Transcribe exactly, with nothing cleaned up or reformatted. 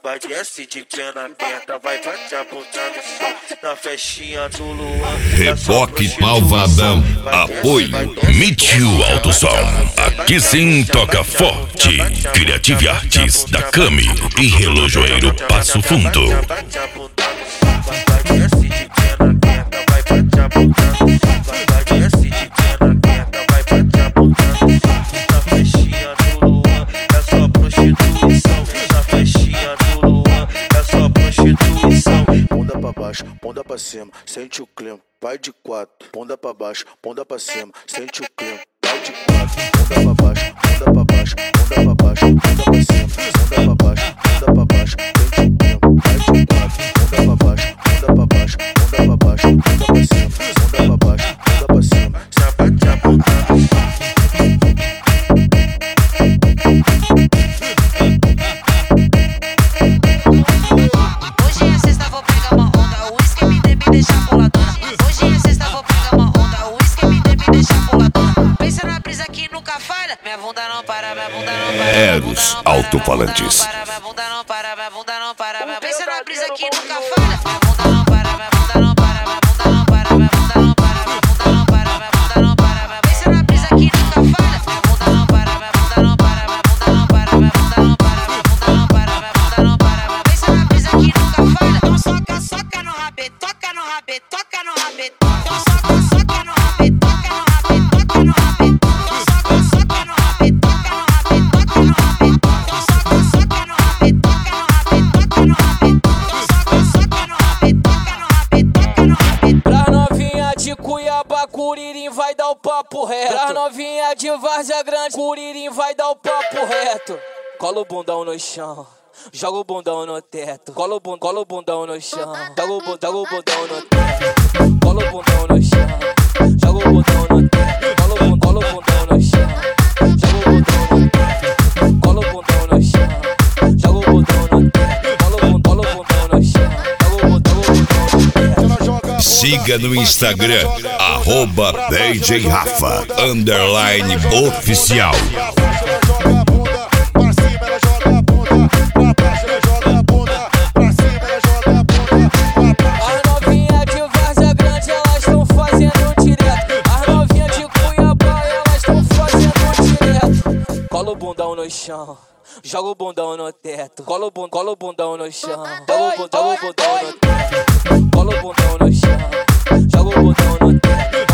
vai desce de perna aberta, vai bate a bunda no chão, na festinha do Luan. Reboque Malvadão, apoio Mitchell Alto Som. Aqui sim toca forte. Criative Artes da Cami e Relojoeiro Passo Fundo. Bunda pra baixo, bunda pra cima, sente o clima, vai de quatro. Bunda pra baixo, bunda pra cima, sente o clima, vai de quatro. Bunda pra baixo, bunda pra baixo, bunda pra baixo, bunda pra cima, bunda pra baixo, bunda pra baixo, sente o clima, vai de quatro. Bunda pra baixo, bunda pra baixo, bunda pra baixo, bunda pra cima, bunda pra baixo, bunda pra cima, sabate a bunda. Eros Alto-Falantes. Minha bunda não para, minha bunda não para, minha pensa na brisa que nunca falha. Minha bunda não para, minha bunda não para, minha bunda não para, minha bunda não para, minha bunda não para, minha bunda não para, minha pensa na brisa que nunca falha. Minha bunda não para, minha bunda não para, minha bunda não para, minha bunda não para, minha bunda não para, minha bunda não para, minha pensa na brisa que nunca falha. Então soca, soca no rabete, toca no rabete, toca no rabete. Então soca, soca no rabete, toca no rabete, toca no rabete. Então soca, soca no rabete, toca no rabete, toca no rabete. Então soca, soca no rabete, toca no rabete, toca no rabete. Então soca, soca no rabete, toca no rabete, toca no rabete. Pra novinha de Cuiabá, Curirim vai dar o papo reto. Pra novinha de Várzea Grande, Curirim vai dar o papo reto. Cola o bundão no chão, joga o bundão no teto. Cola o bundão, cola o bundão no chão, joga o bundão, joga o bundão no teto. Cola o bundão no chão, joga o bundão no teto. Cola o bundão, cola o bundão no chão, joga o bundão no teto. Cola o bundão no chão, joga o bundão no teto. Cola o bundão, cola o bundão no chão, joga o bundão, joga o bundão no teto. Siga no Instagram, arroba D J Rafa, underline oficial. As novinhas de Várzea Grande, elas tão fazendo direto. As novinhas de Cuiabá, elas tão fazendo direto. Cola o bundão no chão, joga o bundão no teto. Cola o bundão, cola o bundão no chão, joga o bundão, joga o bundão no teto. Cola o bundão no chão, joga o bundão no teto.